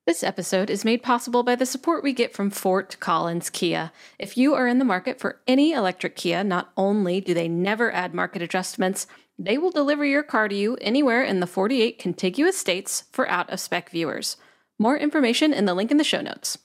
This episode is made possible by the support we get from Fort Collins Kia. If you are in the market for any electric Kia, not only do they never add market adjustments, they will deliver your car to you anywhere in the 48 contiguous states for out-of-spec viewers. More information in the link in the show notes.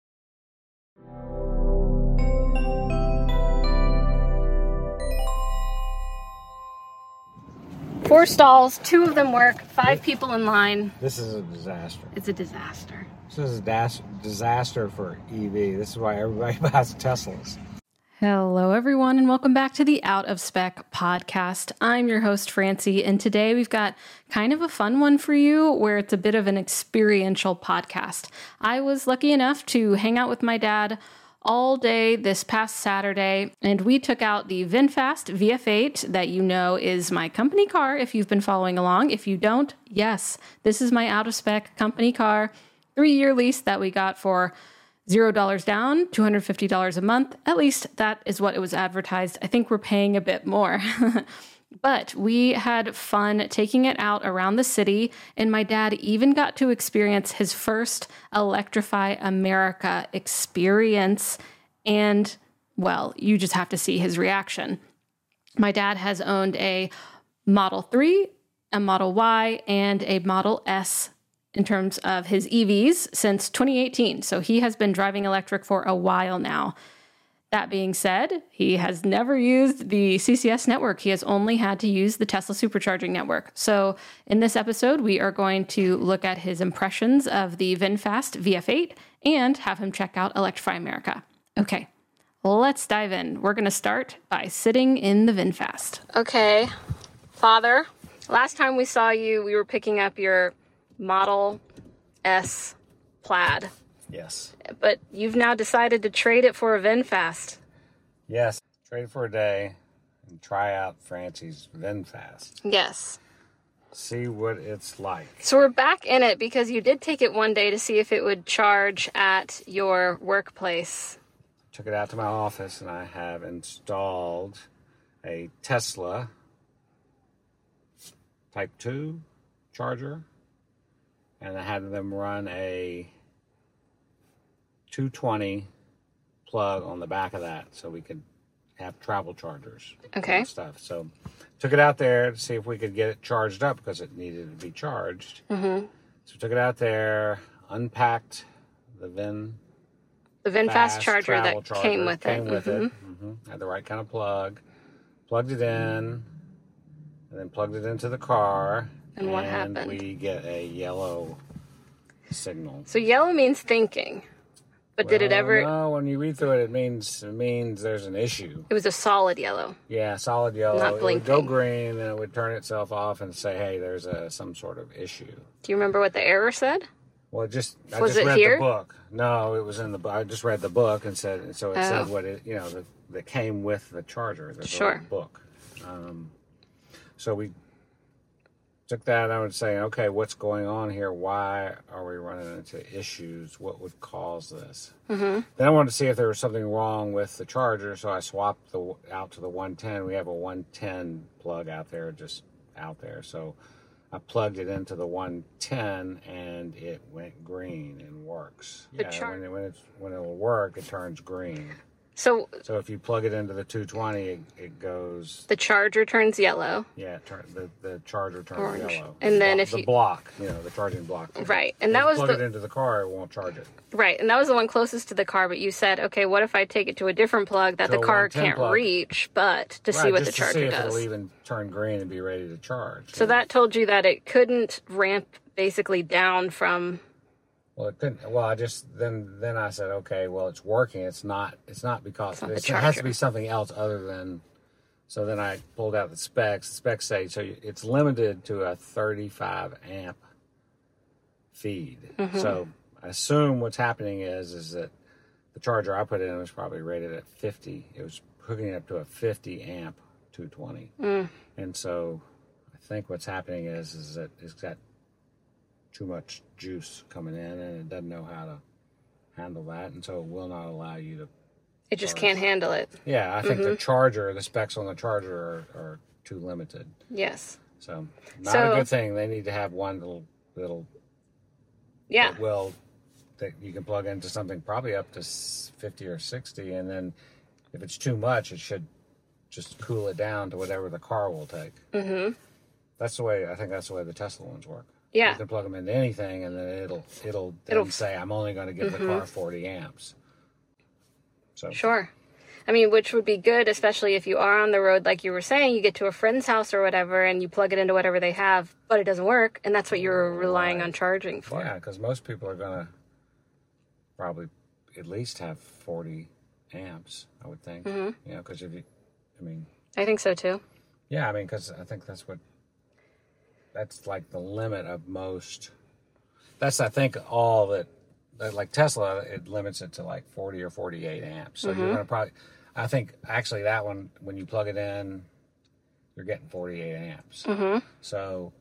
Four stalls, two of them work, five people in line. This is a disaster. It's a disaster. This is a disaster for EV. This is why everybody buys Teslas. Hello, everyone, and welcome back to the Out of Spec podcast. I'm your host, Francie, and today we've got kind of a fun one for you where it's a bit of an experiential podcast. I was lucky enough to hang out with my dad all day this past Saturday, and we took out the VinFast VF8 that you know is my company car if you've been following along. If you don't, yes, this is my out-of-spec company car, 3-year lease that we got for $0 down, $250 a month. At least that is what it was advertised. I think we're paying a bit more. But we had fun taking it out around the city, and my dad even got to experience his first Electrify America experience. And, well, you just have to see his reaction. My dad has owned a Model 3, a Model Y, and a Model S in terms of his EVs since 2018. So he has been driving electric for a while now. That being said, he has never used the CCS network. He has only had to use the Tesla supercharging network. So in this episode, we are going to look at his impressions of the VinFast VF8 and have him check out Electrify America. Okay, let's dive in. We're going to start by sitting in the VinFast. Okay, Father, last time we saw you, we were picking up your Model S Plaid. Yes. But you've now decided to trade it for a VinFast. Yes. Trade for a day and try out Francie's VinFast. Yes. See what it's like. So we're back in it because you did take it one day to see if it would charge at your workplace. Took it out to my office and I have installed a Tesla Type 2 charger. And I had them run a 220 plug on the back of that so we could have travel chargers and stuff. So took it out there to see if we could get it charged up because it needed to be charged. Mm-hmm. So took it out there, unpacked the VinFast charger that came with it. Mm-hmm. Had the right kind of plug. Plugged it in, and then plugged it into the car. And what happened? We get a yellow signal. So yellow means thinking. But did it ever... No, when you read through it, it means there's an issue. It was a solid yellow. Yeah, solid yellow. Not blinking. It would go green, and it would turn itself off and say, hey, there's some sort of issue. Do you remember what the error said? Well, I just read here? the book. No, it was in the book. I just read the book and said what it, that came with the charger. The book. So we took that, I would say, okay, what's going on here? Why are we running into issues? What would cause this? Mm-hmm. Then I wanted to see if there was something wrong with the charger, so I swapped out to the 110. We have a 110 plug out there, so I plugged it into the 110, and it went green and works. When it'll work, it turns green. So if you plug it into the 220, it goes... The charger turns yellow. Yeah, the charger turns orange. Yellow. And then the block, the charging block. Right. And that was plug it into the car, it won't charge it. Right. And that was the one closest to the car, but you said, okay, what if I take it to a different plug that the car can't reach, but to see what the charger does? If it'll even turn green and be ready to charge. So that told you that it couldn't ramp basically down from... Well, it couldn't. Well, I just then I said, okay, well, it's working. It's not because it has to be something else other than. So then I pulled out the specs. The specs say so it's limited to a 35 amp feed. Mm-hmm. So I assume what's happening is that the charger I put in was probably rated at 50. It was hooking it up to a 50 amp 220, and so I think what's happening is that it's got too much juice coming in and it doesn't know how to handle that, and so it will not allow you to It just can't handle it. Yeah, I think the specs on the charger are too limited. Yes. So, not a good thing. They need to have one little yeah. that will that you can plug into something probably up to 50 or 60, and then if it's too much, it should just cool it down to whatever the car will take. Mm-hmm. That's the way, I think that's the way the Tesla ones work. Yeah. You can plug them into anything, and then it'll say, I'm only going to give the car 40 amps. So sure. I mean, which would be good, especially if you are on the road, like you were saying, you get to a friend's house or whatever, and you plug it into whatever they have, but it doesn't work, and that's what you're relying on charging for. Yeah, because most people are going to probably at least have 40 amps, I would think. Mm-hmm. You know, because I think so too. Yeah, I mean, because I think that's like the limit of most. That's, I think, all that, like Tesla, it limits it to like 40 or 48 amps. So you're going to probably, I think, actually that one, when you plug it in, you're getting 48 amps. Mm-hmm. So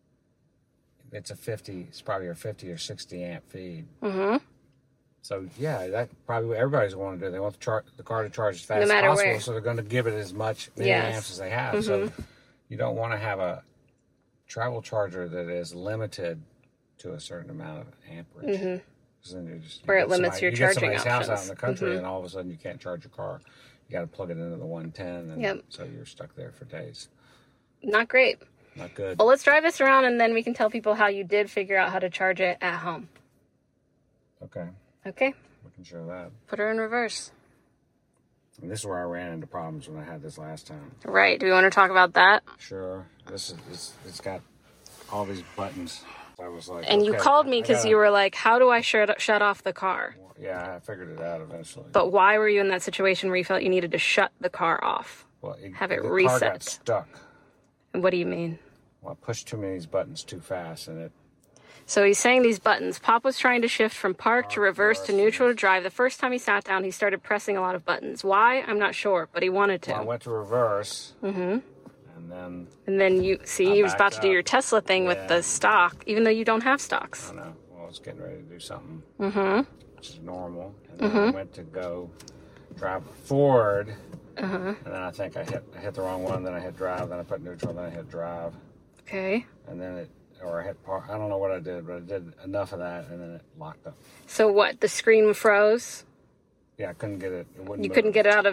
it's probably a 50 or 60 amp feed. Mm-hmm. So yeah, that probably everybody's going to do. They want the car to charge as fast as possible, where. So they're going to give it as much amps as they have. Mm-hmm. So you don't want to have a travel charger that is limited to a certain amount of amperage. Mm-hmm. Then where it limits your charging options. You get somebody's house out in the country, and all of a sudden you can't charge your car. You got to plug it into the 110, and so you're stuck there for days. Not great. Not good. Well, let's drive this around, and then we can tell people how you did figure out how to charge it at home. Okay. Okay. We can show that. Put her in reverse. And this is where I ran into problems when I had this last time. Right. Do we want to talk about that? Sure. It's got all these buttons. I was like, and you called me because you were like, how do I shut off the car? Yeah, I figured it out eventually. But why were you in that situation where you felt you needed to shut the car off? Well, have it reset. The car got stuck. And what do you mean? Well, I pushed too many of these buttons too fast, and it... So he's saying these buttons. Pop was trying to shift from park to reverse to neutral to drive. The first time he sat down, he started pressing a lot of buttons. Why? I'm not sure, but he wanted to. Well, I went to reverse. Mm-hmm. And then you see, he was about to do your Tesla thing with the stock, even though you don't have stocks. I know. Well, I was getting ready to do something, which is normal. And then I went to go drive forward, and then I think I hit the wrong one. Then I hit drive. Then I put neutral. Then I hit drive. Okay. And then I hit park. I don't know what I did, but I did enough of that, and then it locked up. So what? The screen froze? Yeah, I couldn't get it. You couldn't get it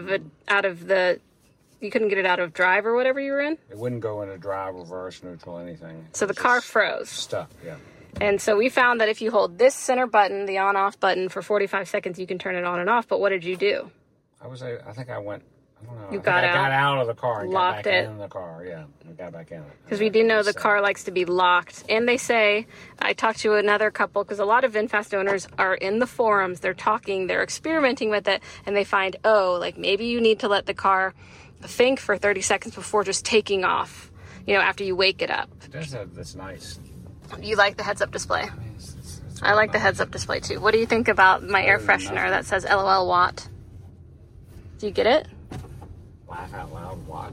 You couldn't get it out of drive or whatever you were in? It wouldn't go into drive, reverse, neutral, anything. So the car froze. Stuck, yeah. And so we found that if you hold this center button, the on-off button, for 45 seconds, you can turn it on and off. But what did you do? I think I went, I don't know. I got out of the car and locked got back it in the car, yeah. I got back in it. Because we do know the car likes to be locked. And they say, I talked to another couple, because a lot of VinFast owners are in the forums, they're talking, they're experimenting with it, and they find, maybe you need to let the car think for 30 seconds before just taking off, after you wake it up. It does have this nice... You like the heads-up display? I like the heads-up display, too. What do you think about my air freshener that says LOL Watt? Do you get it? Laugh out loud Watt.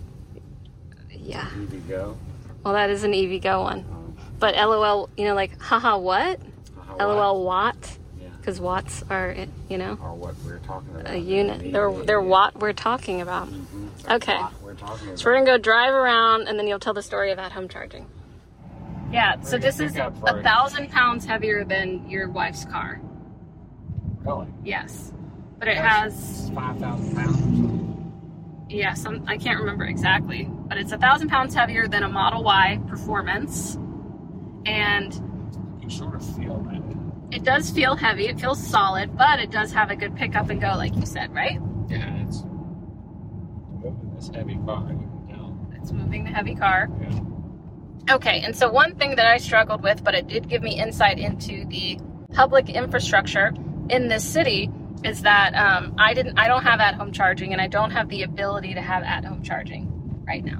Yeah. EVgo. Well, that is an EVgo one. But LOL, haha, what? LOL Watt? Because watts are, Or what we're talking about. A unit. They're what we're talking about. Mm-hmm. Okay. We're talking about. So we're going to go drive around, and then you'll tell the story of at-home charging. Yeah, so this is 1,000 pounds heavier than your wife's car. Really? Yes. But it has... 5,000 pounds? Yes, I can't remember exactly. But it's 1,000 pounds heavier than a Model Y Performance. And... You sort of feel that. It does feel heavy. It feels solid, but it does have a good pick up and go, like you said, right? Yeah, it's moving this heavy car. You can tell. It's moving the heavy car. Yeah. Okay, and so one thing that I struggled with, but it did give me insight into the public infrastructure in this city, is that I don't have at-home charging, and I don't have the ability to have at-home charging right now.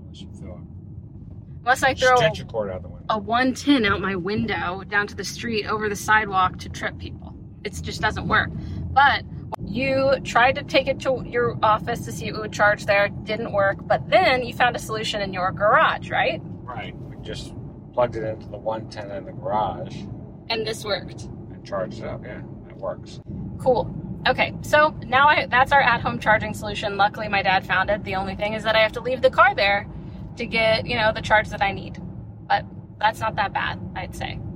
Unless I throw stretch your cord out the window. A 110 out my window down to the street over the sidewalk to trip people. It just doesn't work. But you tried to take it to your office to see if it would charge there. Didn't work. But then you found a solution in your garage, right? Right. We just plugged it into the 110 in the garage. And this worked. And charged it up. Yeah, it works. Cool. Okay, so now that's our at-home charging solution. Luckily, my dad found it. The only thing is that I have to leave the car there to get, the charge that I need. But that's not that bad, I'd say.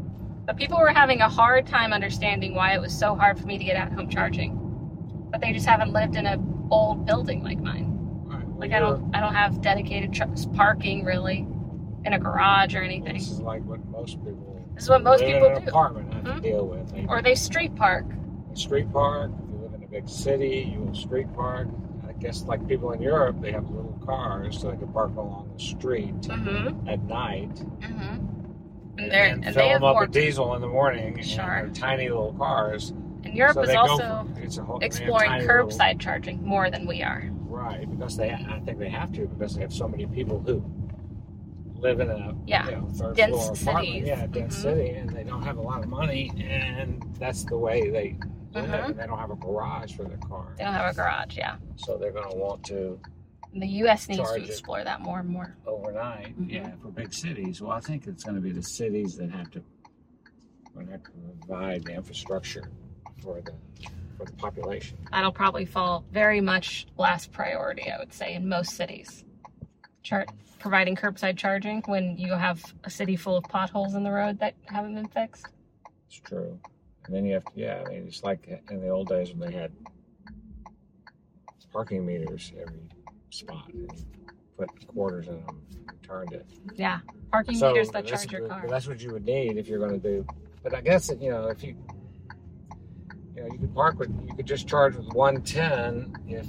But people were having a hard time understanding why it was so hard for me to get at-home charging. But they just haven't lived in an old building like mine. Right. Well, like I don't have dedicated parking really in a garage or anything. This is like what most people. This is what most people in an do. Apartment have to deal with. Or they street park. Street park. If you live in a big city, you will street park. I guess like people in Europe, they have little cars so they can park along the street at night. And fill them up with diesel in the morning. Sure. And they're tiny little cars. And Europe is also exploring curbside charging more than we are. Right, because I think they have to because they have so many people who live in a third dense floor apartment. Cities. Yeah, dense city, and they don't have a lot of money, and that's the way they live. And they don't have a garage for their car. They don't have a garage, yeah. So they're going to want to. The U.S. needs to explore that more and more. Overnight, for big cities. Well, I think it's going to be the cities that have to provide the infrastructure for the population. That'll probably fall very much last priority, I would say, in most cities. Providing curbside charging when you have a city full of potholes in the road that haven't been fixed. It's true. And then you have to, it's like in the old days when they had parking meters every spot. And you put quarters in them and turned it. Yeah, parking meters that charge your car. That's what you would need if you're going to do. But I guess, if you you could just charge with 110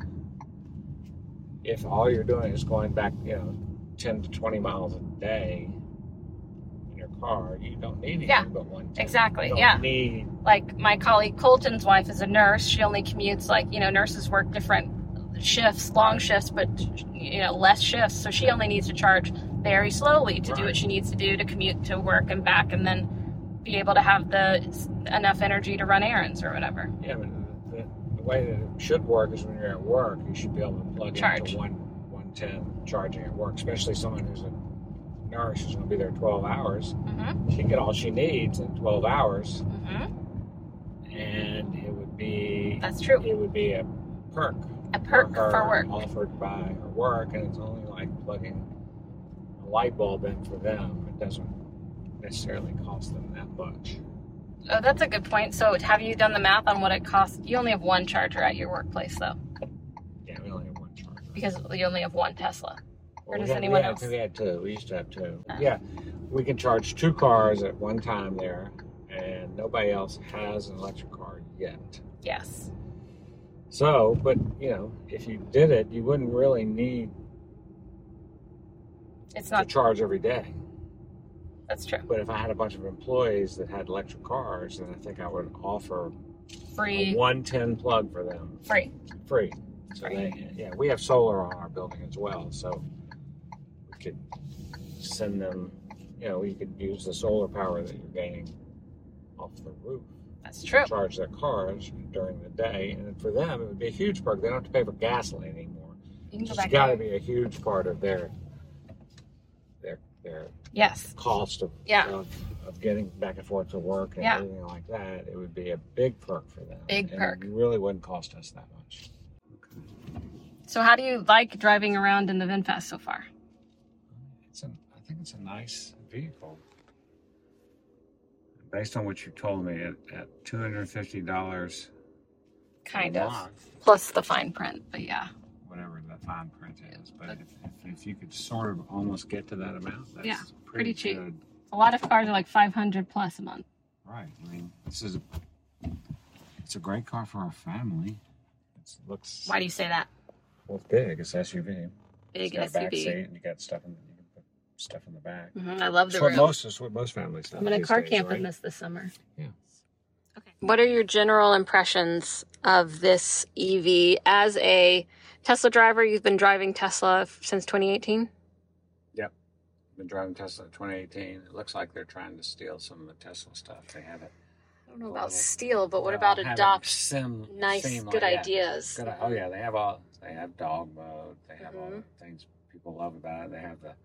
if all you're doing is going back, 10 to 20 miles a day in your car. You don't need anything but 110. Exactly, like my colleague Colton's wife is a nurse. She only commutes nurses work different shifts, long shifts, but, less shifts. So she only needs to charge very slowly to do what she needs to do to commute to work and back and then be able to have enough energy to run errands or whatever. Yeah, but the way that it should work is when you're at work, you should be able to plug into 110 charging at work, especially someone who's a nurse who's going to be there 12 hours. She can get all she needs in 12 hours. And it would be... That's true. It would be a perk. A perk for work. Offered by her work, and it's only like plugging a light bulb in for them. It doesn't necessarily cost them that much. Oh, that's a good point. So have you done the math on what it costs? You only have one charger at your workplace, though. Yeah, we only have one charger. Because you only have one Tesla. Or does anyone else? We had two. We used to have two. Yeah, we can charge 2 cars at one time there, and nobody else has an electric car yet. Yes. So, but, if you did it, you wouldn't really need to charge every day. That's true. But if I had a bunch of employees that had electric cars, then I think I would offer free a 110 plug for them. Free. So we have solar on our building as well, so we could send them. You could use the solar power that you're gaining off the roof. That's true. Charge their cars during the day, and for them it would be a huge perk. They don't have to pay for gasoline anymore. It's got to be a huge part of their cost of getting back and forth to work and everything like that. It would be a big perk for them. Big perk. It really wouldn't cost us that much. So how do you like driving around in the VinFast so far? I think it's a nice vehicle. Based on what you told me, at $250 kind of. Plus the fine print, but whatever the fine print is. But if you could sort of almost get to that amount, that's pretty cheap. Good. A lot of cars are like $500 plus a month. Right. I mean, it's a great car for our family. Looks. Why do you say that? Well, it's big. It's SUV. Big it's got SUV. A back seat and you got stuff in the back. I love the room. What most families have. I'm going to car camp in this summer. Yeah. Okay. What are your general impressions of this EV as a Tesla driver? You've been driving Tesla since 2018? Yep. Been driving Tesla in 2018. It looks like they're trying to steal some of the Tesla stuff. They have it. I don't know about steal, but what about adopt nice, good ideas? They have dog mode. They have all the things people love about it. They have the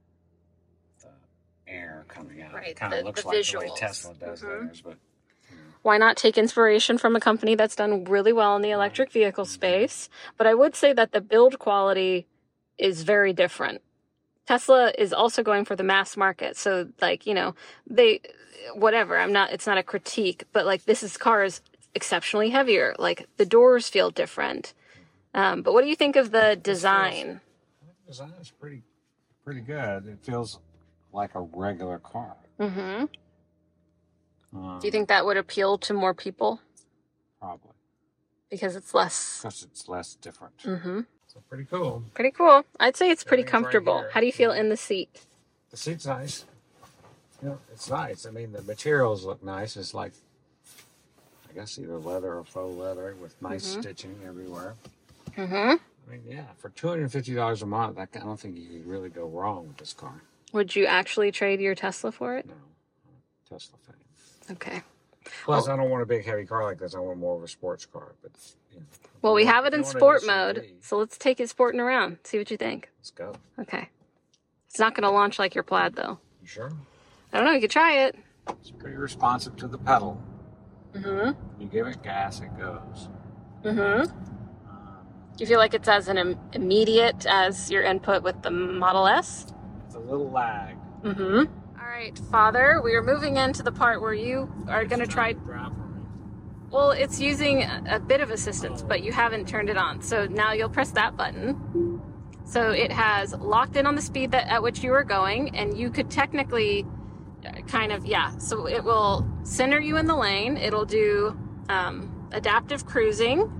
air coming out. Right. It kind of looks like visuals. The way Tesla does theirs, but why not take inspiration from a company that's done really well in the electric vehicle space? But I would say that the build quality is very different. Tesla is also going for the mass market. So like, you know, it's not a critique, but like car is exceptionally heavier. Like the doors feel different. But what do you think of the design? The design is pretty good. It feels like a regular car. Mm-hmm. Do you think that would appeal to more people? Probably. Because it's less different. Mm-hmm. So pretty cool. Pretty cool. I'd say it's pretty comfortable. How do you feel in the seat? The seat's nice. You know, it's nice. I mean, the materials look nice. It's like, I guess either leather or faux leather with nice stitching everywhere. Mm-hmm. I mean, yeah, for $250 a month, I don't think you could really go wrong with this car. Would you actually trade your Tesla for it? No, I'm a Tesla fan. Okay. Plus, I don't want a big heavy car like this. I want more of a sports car. But well, we have it in sport mode, so let's take it sporting around. See what you think. Let's go. Okay. It's not going to launch like your Plaid, though. You sure? I don't know. You could try it. It's pretty responsive to the pedal. Mm-hmm. You give it gas, it goes. Mm-hmm. Do you feel like it's as immediate as your input with the Model S? It's a little lag. Mm-hmm. All right, Father, we are moving into the part where you are going to try... Well, it's using a bit of assistance, but you haven't turned it on. So now you'll press that button. So it has locked in on the speed at which you are going, and you could technically so it will center you in the lane. It'll do adaptive cruising.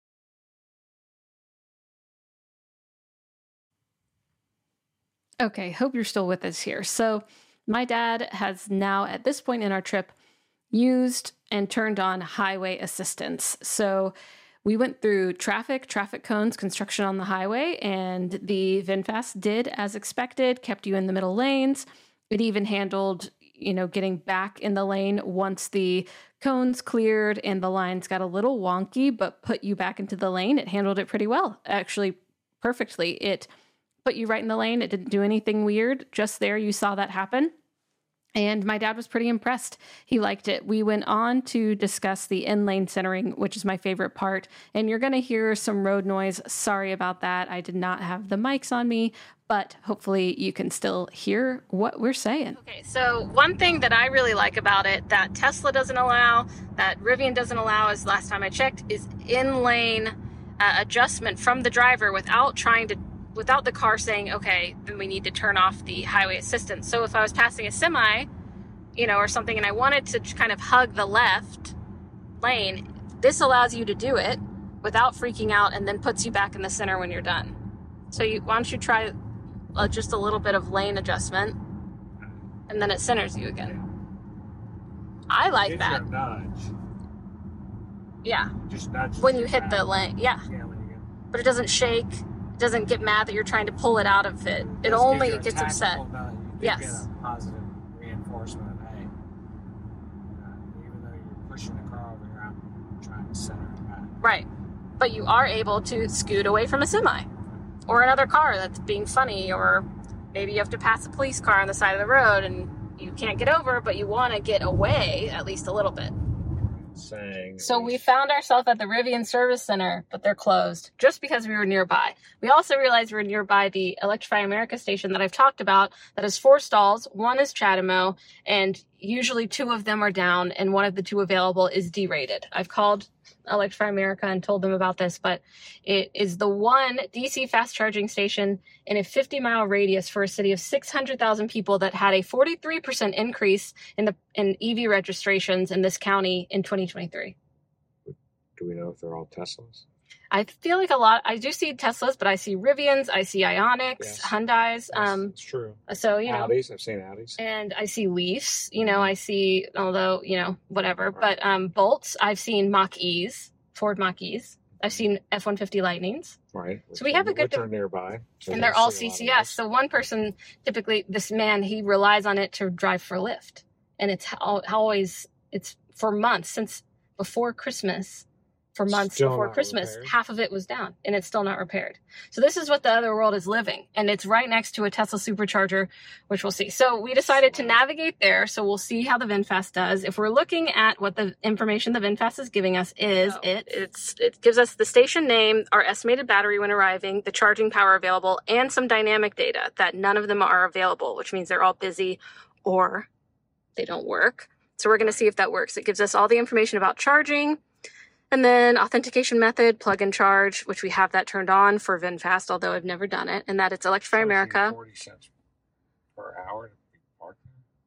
Okay, hope you're still with us here. So my dad has now, at this point in our trip, used and turned on highway assistance. So we went through traffic cones, construction on the highway, and the VinFast did as expected, kept you in the middle lanes. It even handled, getting back in the lane once the cones cleared and the lines got a little wonky, but put you back into the lane. It handled it pretty well, actually perfectly. It put you right in the lane. It didn't do anything weird. Just there, you saw that happen. And my dad was pretty impressed. He liked it. We went on to discuss the in-lane centering, which is my favorite part. And you're going to hear some road noise. Sorry about that. I did not have the mics on me, but hopefully you can still hear what we're saying. Okay, so one thing that I really like about it that Tesla doesn't allow, that Rivian doesn't allow, is last time I checked, is in-lane adjustment from the driver without the car saying, okay, then we need to turn off the highway assistance. So if I was passing a semi, or something, and I wanted to kind of hug the left lane, this allows you to do it without freaking out, and then puts you back in the center when you're done. So why don't you try just a little bit of lane adjustment, and then it centers you again. I like that. Nudge. Yeah. Just nudge when you hit the lane. Yeah. But it doesn't shake. Doesn't get mad that you're trying to pull it out of it. It only gets upset. Yes. Get a positive reinforcement. Hey, even though you're pushing the car over here, I'm trying to center it back. Right. But you are able to scoot away from a semi or another car that's being funny, or maybe you have to pass a police car on the side of the road and you can't get over, but you want to get away at least a little bit. So we found ourselves at the Rivian Service Center, but they're closed just because we were nearby. We also realized we were nearby the Electrify America station that I've talked about that has 4 stalls. One is CHAdeMO, and usually 2 of them are down, and one of the 2 available is derated. I've called Electrify America and told them about this, but it is the one DC fast charging station in a 50-mile radius for a city of 600,000 people that had a 43% increase in EV registrations in this county in 2023. Do we know if they're all Teslas? I feel like a lot. I do see Teslas, but I see Rivians, I see Ioniqs, yes. Hyundais. Yes, it's true. So, Audis, I've seen Audis. And I see Leafs, I see, although, whatever. Right. But Bolts, I've seen Mach-E's, Ford Mach-E's. I've seen F-150 Lightnings. Right. So we have a good... Which are nearby. So and they're all CCS. So one person, typically, this man, he relies on it to drive for Lyft. And it's always, it's for months, since before Christmas, for months before Christmas. Repaired. Half of it was down, and it's still not repaired. So this is what the other world is living, and it's right next to a Tesla supercharger, which we'll see. So we decided to navigate there, so we'll see how the VinFast does. If we're looking at what the information the VinFast is giving us is, it gives us the station name, our estimated battery when arriving, the charging power available, and some dynamic data that none of them are available, which means they're all busy or they don't work. So we're going to see if that works. It gives us all the information about charging, and then authentication method, plug and charge, which we have that turned on for VinFast, although I've never done it, and that it's Electrify America. 40 cents per hour to be parking.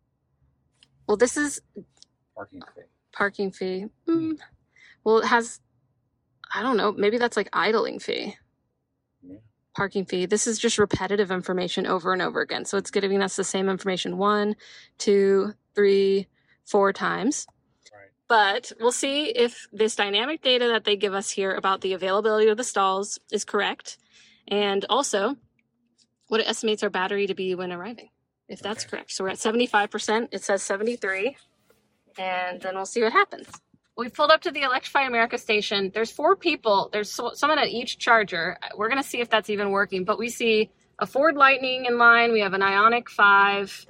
Well, this is parking fee. Parking fee. Well, it has, I don't know, maybe that's like idling fee. Yeah. Parking fee. This is just repetitive information over and over again. So it's giving us the same information 1, 2, 3, 4 times. But we'll see if this dynamic data that they give us here about the availability of the stalls is correct. And also what it estimates our battery to be when arriving, if that's correct. So we're at 75%. It says 73. And then we'll see what happens. We've pulled up to the Electrify America station. There's 4 people. There's someone at each charger. We're going to see if that's even working. But we see a Ford Lightning in line. We have an Ioniq 5.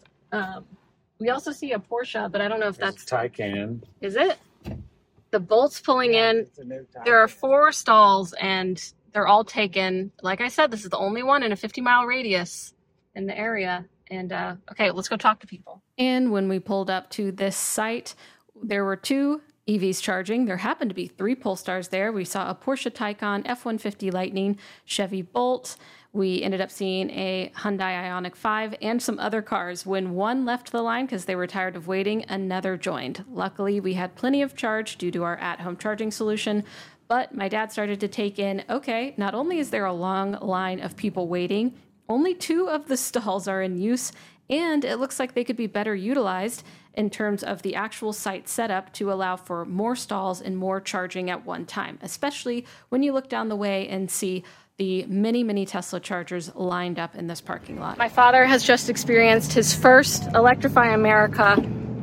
We also see a Porsche, but I don't know if that's Taycan. Is it? The Bolt's pulling in. There are 4 stalls, and they're all taken. Like I said, this is the only one in a 50-mile radius in the area. And okay, let's go talk to people. And when we pulled up to this site, there were 2 EVs charging. There happened to be 3 Polestars there. We saw a Porsche Taycan, F-150 Lightning, Chevy Bolt. We ended up seeing a Hyundai Ioniq 5 and some other cars. When one left the line because they were tired of waiting, another joined. Luckily, we had plenty of charge due to our at-home charging solution. But my dad started to take in, okay, not only is there a long line of people waiting, only 2 of the stalls are in use, and it looks like they could be better utilized in terms of the actual site setup to allow for more stalls and more charging at one time, especially when you look down the way and see the many Tesla chargers lined up in this parking lot. My father has just experienced his first Electrify America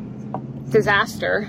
disaster.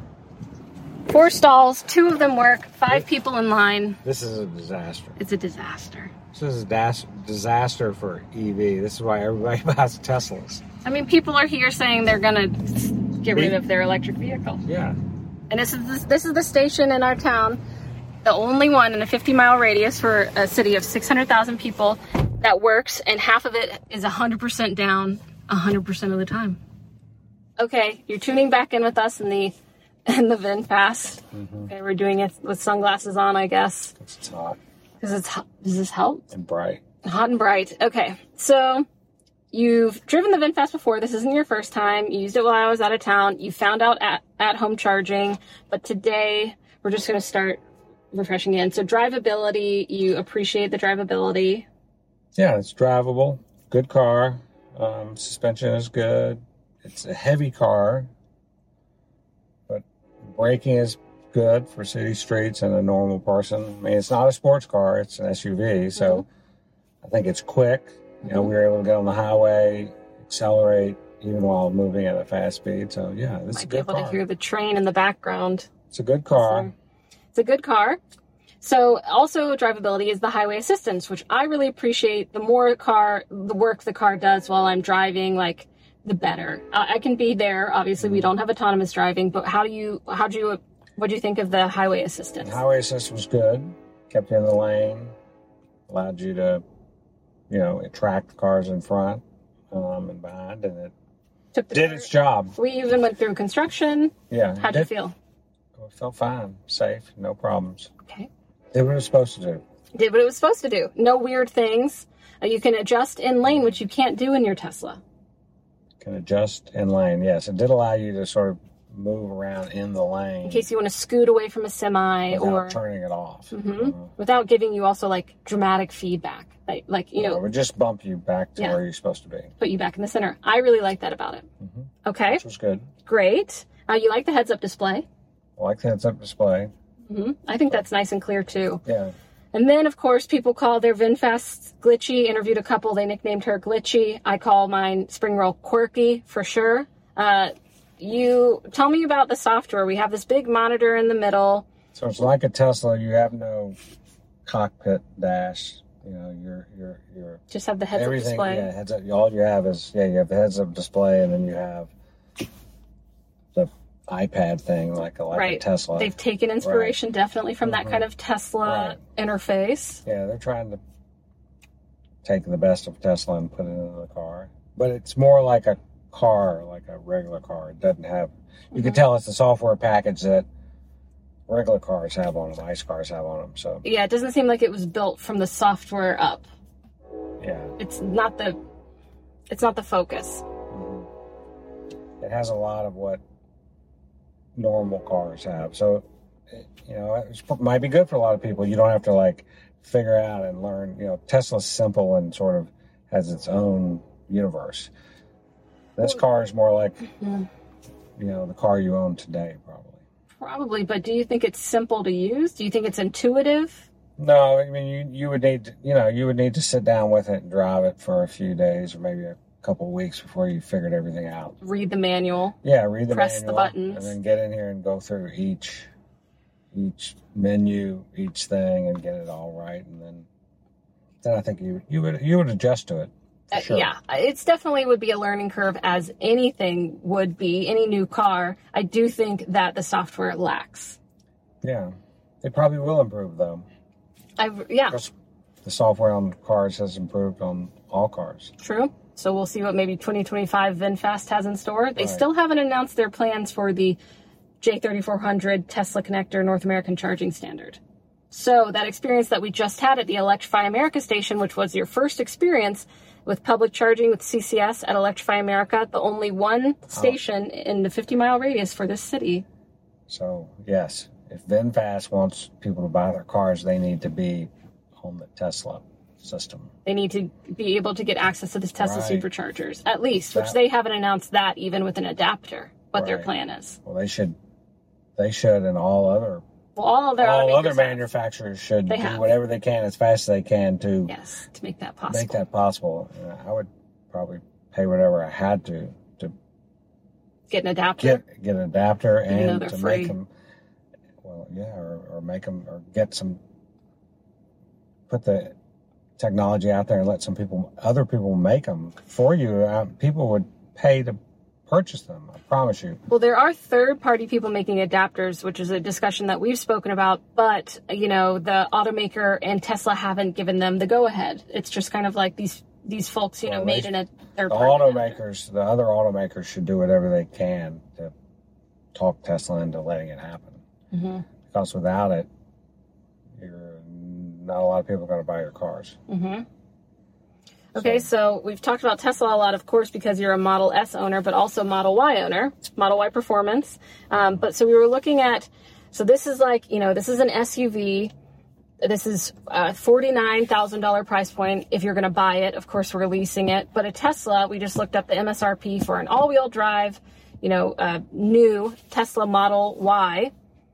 4 stalls, 2 of them work, 5 people in line. This is a disaster. It's a disaster. This is a disaster for EV. This is why everybody buys Teslas. I mean, people are here saying they're going to get rid of their electric vehicle. Yeah. And this is the station in our town, the only one in a 50-mile radius for a city of 600,000 people that works, and half of it is 100% down 100% of the time. Okay, you're tuning back in with us in the VinFast. Mm-hmm. Okay, we're doing it with sunglasses on, I guess. It's hot. Because it's hot. Does this help? And bright. Hot and bright. Okay, so you've driven the VinFast before. This isn't your first time. You used it while I was out of town. You found out at-home charging, but today we're just going to start refreshing in. So drivability, you appreciate the drivability. Yeah, it's drivable. Good car. Suspension is good. It's a heavy car, but braking is good for city streets and a normal person. I mean, it's not a sports car. It's an SUV, so I think it's quick. You know, we were able to get on the highway, accelerate, even while moving at a fast speed. So, yeah, this is a good car. Might be able to hear the train in the background. It's a good car. It's a good car. So also drivability is the highway assistance, which I really appreciate. The more the work the car does while I'm driving, like, the better. I can be there. Obviously, we don't have autonomous driving, but what do you think of the highway assistance? The highway assist was good. Kept you in the lane. Allowed you to, track the cars in front and behind, and it did its job. We even went through construction. Yeah. How'd you feel? I felt fine, safe, no problems. Okay. Did what it was supposed to do. Did what it was supposed to do. No weird things. You can adjust in lane, which you can't do in your Tesla. Can adjust in lane, yes. It did allow you to sort of move around in the lane. In case you want to scoot away from a semi without turning it off. Mm-hmm. Without giving you also, like, dramatic feedback. It would just bump you back to where you're supposed to be. Put you back in the center. I really like that about it. Mm-hmm. Okay. Which was good. Great. You like the heads-up display? I like the heads-up display. Mm-hmm. I think that's nice and clear, too. Yeah. And then, of course, people call their VinFast glitchy. Interviewed a couple. They nicknamed her Glitchy. I call mine Spring Roll quirky, for sure. You tell me about the software. We have this big monitor in the middle. So it's like a Tesla. You have no cockpit dash. You know, you're just have the heads-up display. Yeah, heads-up. All you have is you have the heads-up display, and then you have the iPad thing, like a Tesla. They've taken inspiration definitely from that kind of Tesla interface. Yeah, they're trying to take the best of Tesla and put it into the car, but it's more like a car, like a regular car. It doesn't have. You can tell it's the software package that regular cars have on them, ICE cars have on them. So yeah, it doesn't seem like it was built from the software up. Yeah, it's not the focus. It has a lot of what normal cars have. So, you know, it might be good for a lot of people. You don't have to like figure out and learn. You know, Tesla's simple and sort of has its own universe. This car is more like, you know, the car you own today, Probably, but do you think it's simple to use? Do you think it's intuitive? No, I mean, you would need to sit down with it and drive it for a few days or maybe a couple of weeks before you figured everything out. Read the manual. Yeah, read the press manual. Press the buttons. And then get in here and go through each menu, each thing, and get it all right. And then I think you would adjust to it. Sure. Yeah, it's definitely would be a learning curve, as anything would be, any new car. I do think that the software lacks. Yeah, it probably will improve, though. The software on cars has improved on all cars. True. So we'll see what maybe 2025 VinFast has in store. They still haven't announced their plans for the J3400 Tesla Connector North American Charging Standard. So that experience that we just had at the Electrify America station, which was your first experience with public charging with CCS at Electrify America, the only one station in the 50-mile radius for this city. So, yes, if VinFast wants people to buy their cars, they need to be on the Tesla system. They need to be able to get access to the Tesla superchargers, at least, which they haven't announced that even with an adapter, what their plan is. Well, they should, and all other manufacturers should do whatever they can as fast as they can to make that possible. I would probably pay whatever I had to get an adapter. Get an adapter and to free. Make them. Well, yeah, or make them, or get some. Put the technology out there and let other people make them for you. People would pay to purchase them, I promise you. Well, there are third-party people making adapters, which is a discussion that we've spoken about, but, you know, the automaker and Tesla haven't given them the go-ahead. It's just kind of like these folks, made in a third-party. The other automakers should do whatever they can to talk Tesla into letting it happen. Mm-hmm. Because without it, not a lot of people are going to buy your cars. Mm-hmm. Okay, so we've talked about Tesla a lot, of course, because you're a Model S owner, but also Model Y owner, Model Y Performance. But so we were looking at, so this is like, this is an SUV. This is a $49,000 price point if you're going to buy it. Of course, we're leasing it. But a Tesla, we just looked up the MSRP for an all-wheel drive, new Tesla Model Y,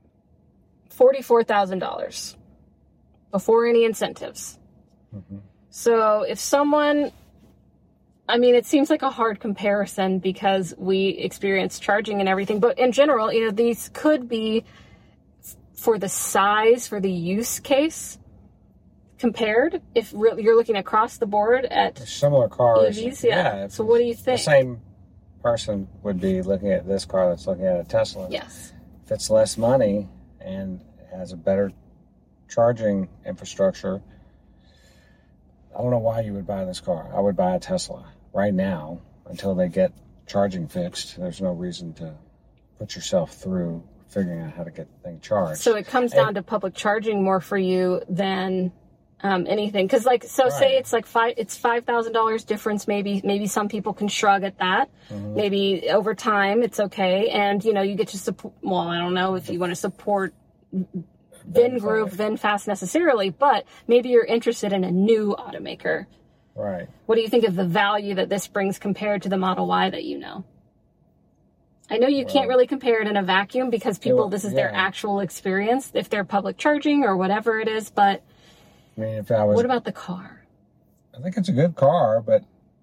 $44,000 before any incentives. Mm-hmm. So if someone, it seems like a hard comparison because we experience charging and everything, but in general, these could be for the size, for the use case compared. If you're looking across the board at similar cars, EVs, yeah. So what do you think? The same person would be looking at this car that's looking at a Tesla. Yes. If it's less money and has a better charging infrastructure, I don't know why you would buy this car. I would buy a Tesla right now until they get charging fixed. There's no reason to put yourself through figuring out how to get the thing charged. So it comes down to public charging more for you than anything. Because say it's like $5,000 difference. Maybe some people can shrug at that. Mm-hmm. Maybe over time it's okay, and you get to support. Well, I don't know if you want to support VinGroup, VinFast necessarily, but maybe you're interested in a new automaker. Right. What do you think of the value that this brings compared to the Model Y that you know? I know you can't really compare it in a vacuum because this is their actual experience, if they're public charging or whatever it is, but what about the car? I think it's a good car, but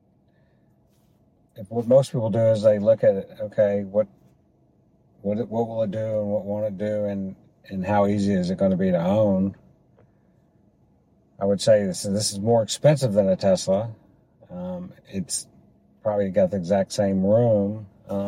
what most people do is they look at it, okay, what will it do and what won't it do, and and how easy is it going to be to own, I would say this is more expensive than a Tesla. It's probably got the exact same room.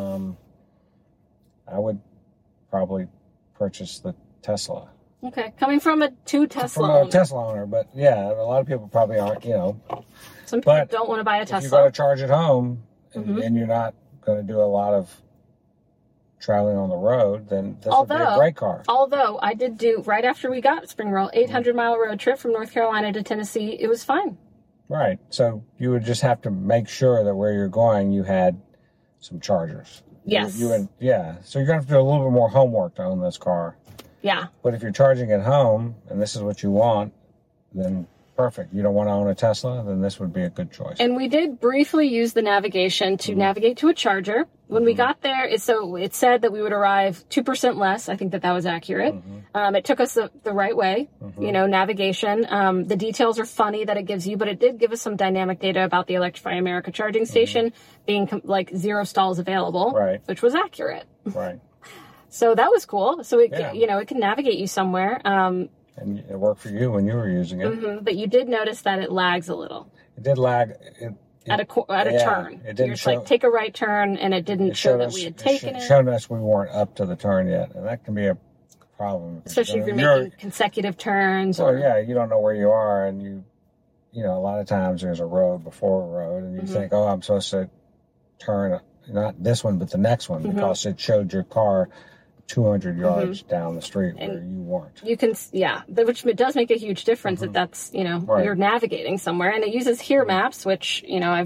I would probably purchase the Tesla. Okay, coming from a Tesla owner, but yeah, a lot of people probably aren't, Some people don't want to buy a Tesla. If you got to charge at home and you're not going to do a lot of traveling on the road, then this would be a great car. Although I did do, right after we got Spring Roll, 800-mile road trip from North Carolina to Tennessee. It was fine. Right. So you would just have to make sure that where you're going, you had some chargers. Yes. So you're going to have to do a little bit more homework to own this car. Yeah. But if you're charging at home and this is what you want, then perfect. You don't want to own a Tesla, then this would be a good choice. And we did briefly use the navigation to navigate to a charger. When we got there, it said that we would arrive 2% less. I think that was accurate. It took us the right way, navigation. The details are funny that it gives you, but it did give us some dynamic data about the Electrify America charging station being like 0 stalls available, which was accurate. Right. So that was cool. So it can navigate you somewhere. And it worked for you when you were using it. But you did notice that it lags a little. It did lag. At a turn. It didn't show, take a right turn, and it didn't show that we had taken it. It showed us we weren't up to the turn yet, and that can be a problem. Especially if you're making consecutive turns. You don't know where you are, and a lot of times there's a road before a road, and you think, I'm supposed to turn, not this one, but the next one, because it showed your car 200 yards down the street and where you weren't. You can, which does make a huge difference that's, you're navigating somewhere. And it uses Here Maps, which,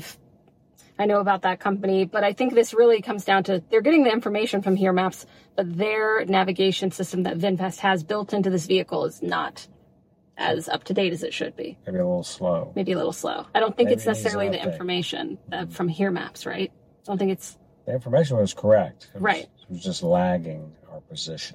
I know about that company, but I think this really comes down to, they're getting the information from Here Maps, but their navigation system that VinFast has built into this vehicle is not as up to date as it should be. Maybe a little slow. I don't think it's necessarily the information from Here Maps, right? I don't think it's... The information was correct. It was just lagging our position.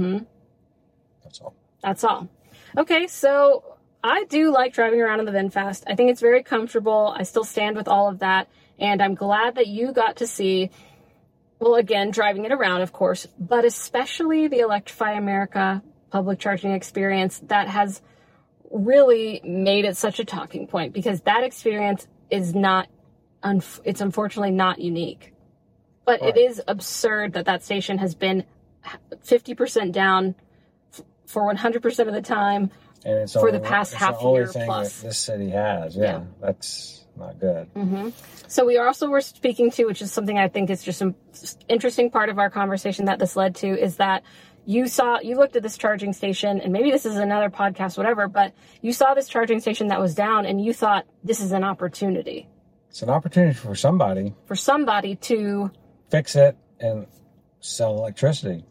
That's all. Okay, so I do like driving around in the VinFast. I think it's very comfortable. I still stand with all of that. And I'm glad that you got to see, well, again, driving it around, of course, but especially the Electrify America public charging experience that has really made it such a talking point, because that experience is not, it's unfortunately not unique. But it is absurd that station has been 50% down for 100% of the time for the past half year plus. It's the only thing that this city has. Yeah. That's not good. So we also were speaking to, which is something I think is just an interesting part of our conversation that this led to, is that you looked at this charging station, and maybe this is another podcast, whatever, but you saw this charging station that was down and you thought, this is an opportunity. It's an opportunity for somebody. For somebody to... fix it and sell electricity.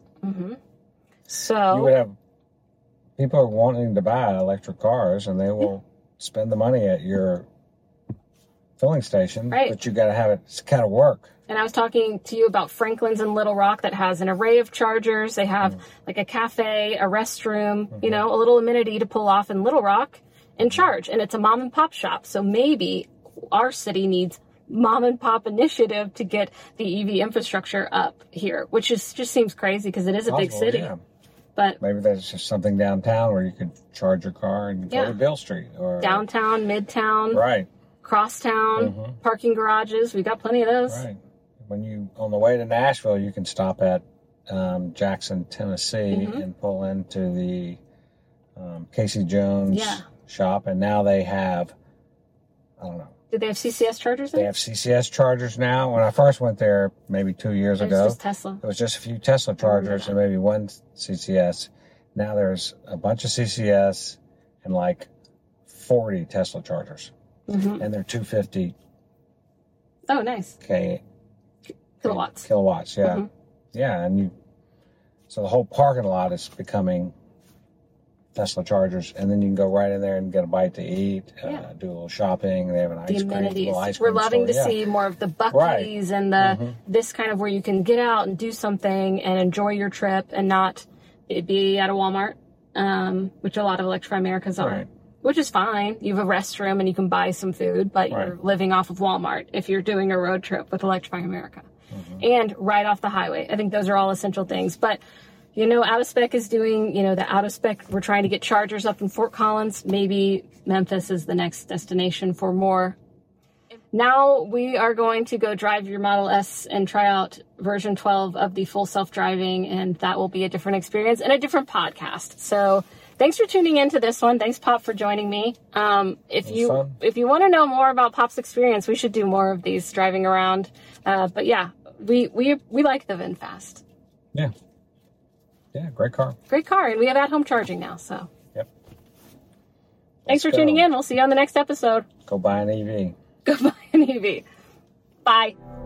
So... you would have... people are wanting to buy electric cars, and they will spend the money at your filling station, but you got to have it. It's kind of work. And I was talking to you about Franklin's in Little Rock that has an array of chargers. They have like a cafe, a restroom, a little amenity to pull off in Little Rock and charge. And it's a mom and pop shop. So maybe our city needs mom and pop initiative to get the EV infrastructure up here, which just seems crazy because it is a big city. Yeah. But maybe there's just something downtown where you could charge your car and go to Bill Street, or downtown, midtown, right, crosstown, parking garages. We got plenty of those. Right. When you on the way to Nashville, you can stop at Jackson, Tennessee, and pull into the Casey Jones shop, and now they have, I don't know. Do they have CCS chargers in? They have CCS chargers now. When I first went there, maybe 2 years ago, it was just Tesla. It was just a few Tesla chargers and maybe one CCS. Now there's a bunch of CCS and like 40 Tesla chargers. And they're 250. Oh, nice. Kilowatts. Kilowatts, yeah. Yeah, and so the whole parking lot is becoming Tesla chargers, and then you can go right in there and get a bite to eat, do a little shopping. They have an ice cream. We're loving to see more of the Buc-ee's and the this kind of where you can get out and do something and enjoy your trip and not be at a Walmart, which a lot of Electrify Americas are, which is fine. You have a restroom and you can buy some food, but you're living off of Walmart if you're doing a road trip with Electrify America. And right off the highway. I think those are all essential things. But Out of Spec is doing, the Out of Spec. We're trying to get chargers up in Fort Collins. Maybe Memphis is the next destination for more. Now we are going to go drive your Model S and try out version 12 of the full self-driving, and that will be a different experience and a different podcast. So thanks for tuning into this one. Thanks, Pop, for joining me. If you want to know more about Pop's experience, we should do more of these driving around. But yeah, we like the VinFast. Yeah. Yeah, great car. Great car, and we have at-home charging now, so. Yep. Thanks for tuning in. We'll see you on the next episode. Go buy an EV. Go buy an EV. Bye.